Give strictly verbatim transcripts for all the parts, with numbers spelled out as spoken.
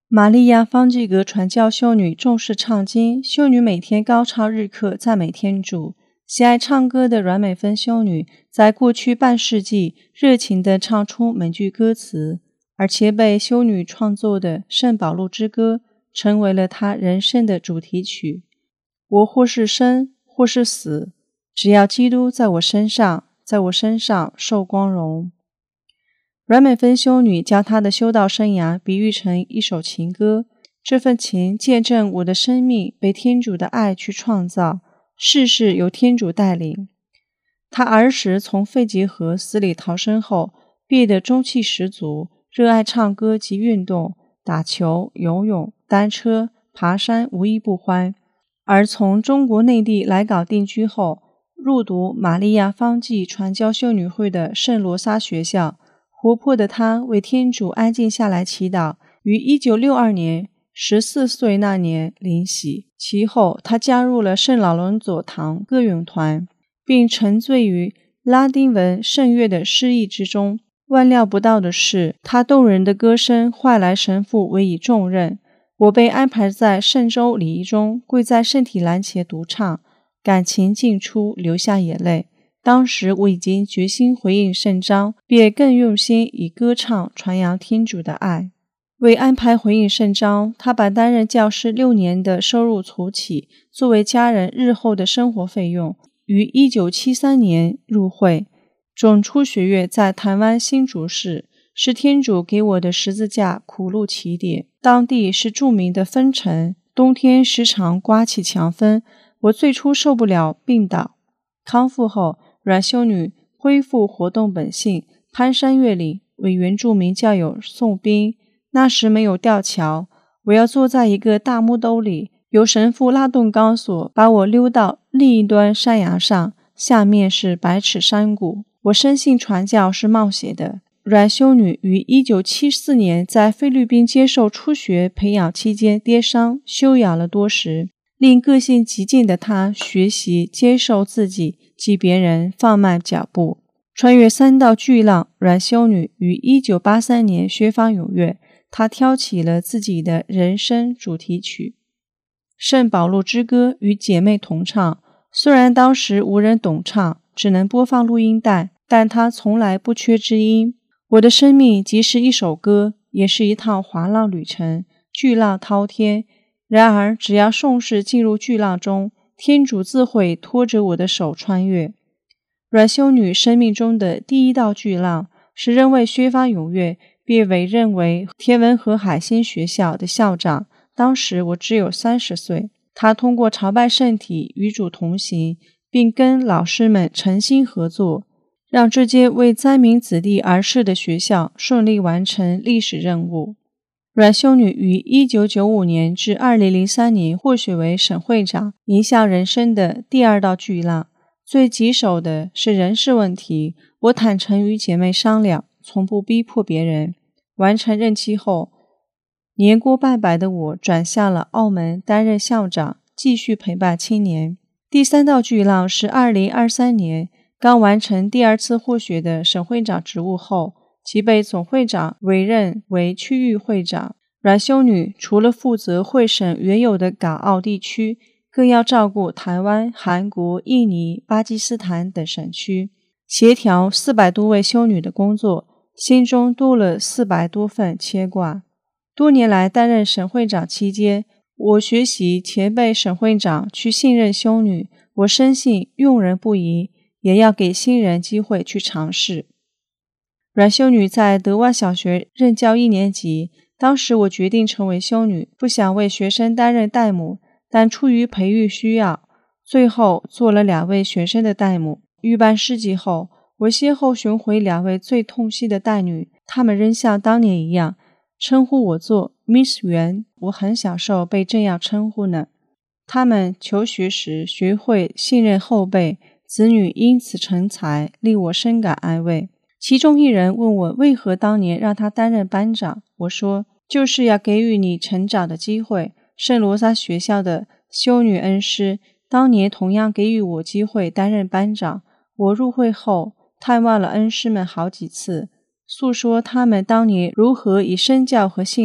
玛利亚·方济格传教修女重视唱经，修女每天高唱日课赞美天主。喜爱唱歌的阮美芬修女在过去半世纪热情地唱出每句歌词，而且被修女创作的《圣保禄之歌》成为了她人生的主题曲。我或是生，或是死，只要基督在我身上，在我身上受光荣。阮美芬修女将她的修道生涯比喻成一首情歌，这份情见证我的生命被天主的爱去创造，世事由天主带领。她儿时从费吉河死里逃生后，变得中气十足，热爱唱歌及运动，打球、游泳、单车、爬山无一不欢。而从中国内地来港定居后，入读玛利亚方济传教修女会的圣罗撒学校，活泼的她为天主安静下来祈祷，于一九六二年十四岁那年临洗。其后她加入了圣老伦佐堂歌咏团，并沉醉于拉丁文圣乐的诗意之中。万料不到的是，她动人的歌声换来神父委以重任，我被安排在圣周礼仪中跪在圣体栏前独唱，感情尽出，流下眼泪。当时我已经决心回应圣章，便更用心以歌唱传扬天主的爱。为安排回应圣章，他把担任教师六年的收入储起，作为家人日后的生活费用。于一九七三年入会。种出学院在台湾新竹市，是天主给我的十字架苦路起点。当地是著名的风城，冬天时常刮起强风，我最初受不了，病倒。康复后，阮修女恢复活动本性，攀山越岭，为原住民教友送殡。那时没有吊桥，我要坐在一个大木兜里，由神父拉动钢索，把我溜到另一端山崖上，下面是百尺山谷。我深信传教是冒险的。阮修女于一九七四年在菲律宾接受初学培养期间跌伤，休养了多时，令个性极静的她学习接受自己及别人，放慢脚步。穿越三道巨浪，阮修女于一九八三年学访踊跃，她挑起了自己的人生主题曲《圣保禄之歌》，与姐妹同唱。虽然当时无人懂唱，只能播放录音带，但她从来不缺知音。我的生命即是一首歌，也是一趟滑浪旅程，巨浪滔天。然而只要宋氏进入巨浪中，天主自会拖着我的手穿越。阮修女生命中的第一道巨浪，时任为学访踊跃，便委任为天文和海星学校的校长。当时我只有三十岁。她通过朝拜圣体与主同行，并跟老师们诚心合作，让这间为灾民子弟而设的学校顺利完成历史任务。阮修女于一九九五年至二零零三年获选为省会长，影响人生的第二道巨浪。最棘手的是人事问题，我坦诚与姐妹商量，从不逼迫别人。完成任期后，年过半百的我转向了澳门担任校长，继续陪伴青年。第三道巨浪是二零二三年，刚完成第二次获选的省会长职务后，即被总会长委任为区域会长。阮修女除了负责会省原有的港澳地区，更要照顾台湾、韩国、印尼、巴基斯坦等省区，协调四百多位修女的工作，心中多了四百多份牵挂。多年来担任省会长期间，我学习前辈省会长去信任修女，我深信用人不疑，也要给新人机会去尝试。阮修女在德万小学任教一年级，当时我决定成为修女，不想为学生担任代母，但出于培育需要，最后做了两位学生的代母。逾半世纪后，我先后寻回两位最痛惜的代女，她们仍像当年一样称呼我做 Miss 袁，我很享受被这样称呼呢。她们求学时学会信任后辈，子女因此成才，令我深感安慰。其中一人问我为何当年让他担任班长，我说就是要给予你成长的机会。圣罗撒学校的修女恩师当年同样给予我机会担任班长。我入会后探望了恩师们好几次，诉说他们当年如何以身教和信任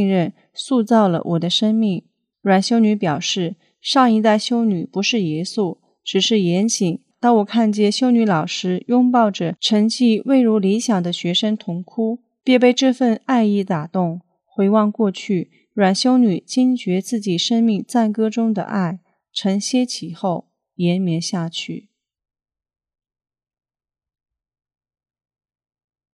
塑造了我的生命。阮修女表示，上一代修女不是耶稣，只是言行。当我看见修女老师拥抱着成绩未如理想的学生同哭，便被这份爱意打动。回望过去，阮修女惊觉自己生命赞歌中的爱承歇其后延绵下去。